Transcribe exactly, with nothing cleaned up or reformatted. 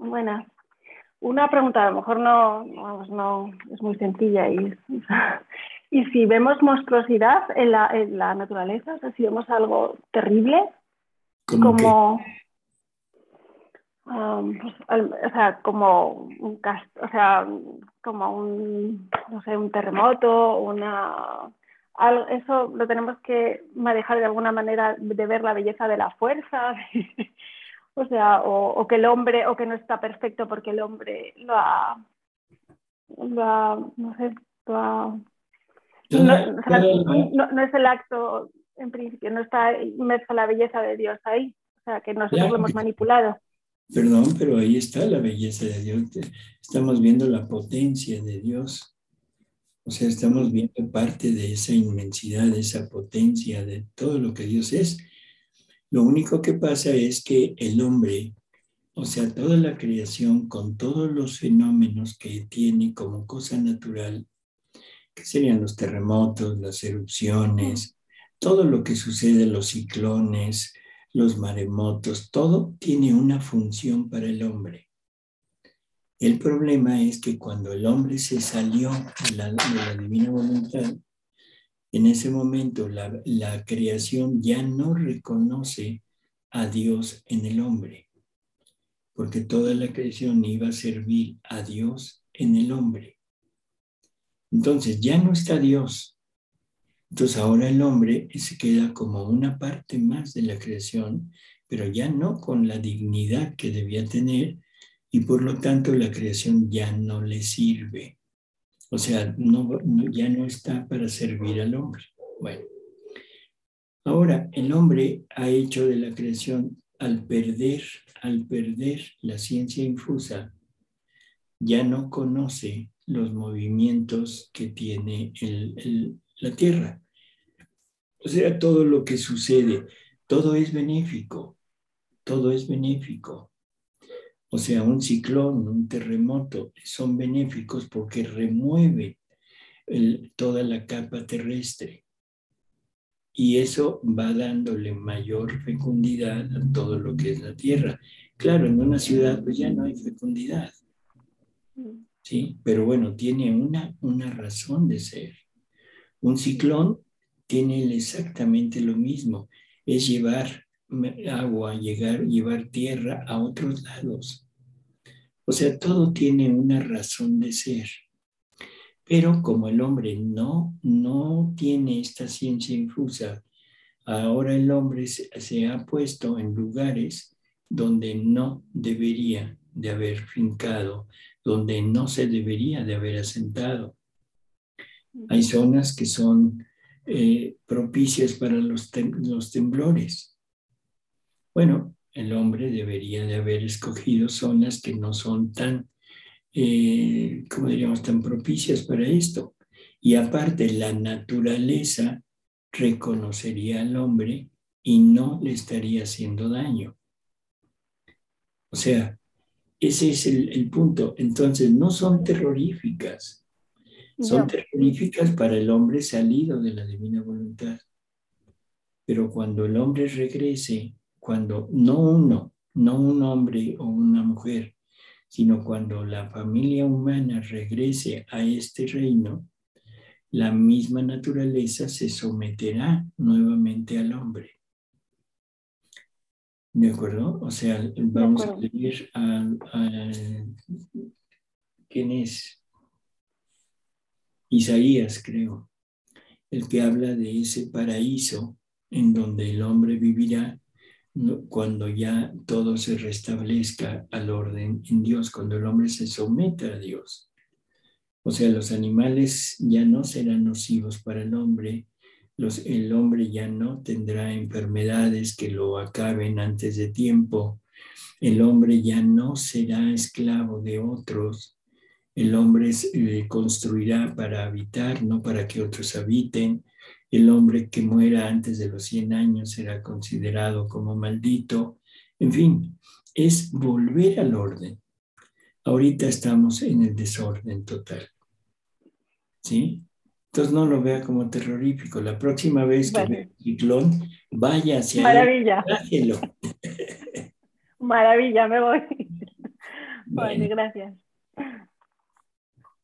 Buenas. Una pregunta, a lo mejor no, vamos, no es muy sencilla. Y, y si vemos monstruosidad en la, en la naturaleza, o sea, si vemos algo terrible, ¿Cómo qué? como, um, pues, al- o sea, como un cas- o sea, como un, no sé, un terremoto, una, algo, eso lo tenemos que manejar de alguna manera, de ver la belleza de la fuerza. O sea, o, o que el hombre, o que no está perfecto porque el hombre lo ha, lo ha no sé, lo ha, no, Toda, o sea, toda la, no, no es el acto, en principio, no está inmersa la belleza de Dios ahí, o sea, que nosotros lo claro hemos que sí. manipulado. Perdón, pero ahí está la belleza de Dios. Te- Estamos viendo la potencia de Dios. O sea, estamos viendo parte de esa inmensidad, de esa potencia, de todo lo que Dios es. Lo único que pasa es que el hombre, o sea, toda la creación con todos los fenómenos que tiene como cosa natural, que serían los terremotos, las erupciones, todo lo que sucede, los ciclones, los maremotos, todo tiene una función para el hombre. El problema es que cuando el hombre se salió de la, de la divina voluntad, en ese momento la, la creación ya no reconoce a Dios en el hombre, porque toda la creación iba a servir a Dios en el hombre. Entonces ya no está Dios. Entonces ahora el hombre se queda como una parte más de la creación, pero ya no con la dignidad que debía tener y por lo tanto la creación ya no le sirve. O sea, no, no, ya no está para servir al hombre. Bueno, ahora el hombre ha hecho de la creación al perder, al perder la ciencia infusa, ya no conoce los movimientos que tiene el, el, la tierra. O sea, todo lo que sucede, todo es benéfico, todo es benéfico. O sea, un ciclón, un terremoto, son benéficos porque remueven el, toda la capa terrestre. Y eso va dándole mayor fecundidad a todo lo que es la tierra. Claro, en una ciudad pues ya no hay fecundidad, ¿sí? Pero bueno, tiene una, una razón de ser. Un ciclón tiene exactamente lo mismo, es llevar agua, llegar, llevar tierra a otros lados. O sea, todo tiene una razón de ser. Pero como el hombre no, no tiene esta ciencia infusa, ahora el hombre se, se ha puesto en lugares donde no debería de haber fincado, donde no se debería de haber asentado. Hay zonas que son eh, propicias para los, tem los temblores. Bueno, el hombre debería de haber escogido zonas que no son tan, eh, ¿cómo diríamos?, tan propicias para esto. Y aparte, la naturaleza reconocería al hombre y no le estaría haciendo daño. O sea, ese es el, el punto. Entonces, no son terroríficas, son Yo. terroríficas para el hombre salido de la divina voluntad. Pero cuando el hombre regrese, cuando no uno, no un hombre o una mujer, sino cuando la familia humana regrese a este reino, la misma naturaleza se someterá nuevamente al hombre. ¿De acuerdo? O sea, De vamos a acuerdo. leer a, a ¿quién es? Isaías, creo, el que habla de ese paraíso en donde el hombre vivirá cuando ya todo se restablezca al orden en Dios, cuando el hombre se someta a Dios. O sea, los animales ya no serán nocivos para el hombre, los, el hombre ya no tendrá enfermedades que lo acaben antes de tiempo, el hombre ya no será esclavo de otros, el hombre eh, construirá para habitar, no para que otros habiten. El hombre que muera antes de los cien años será considerado como maldito. En fin, es volver al orden. Ahorita estamos en el desorden total, ¿sí? Entonces no lo vea como terrorífico. La próxima vez que vea Vale. un ciclón, vaya hacia él, Maravilla. trájelo. Maravilla, me voy. Vale, Bueno, gracias.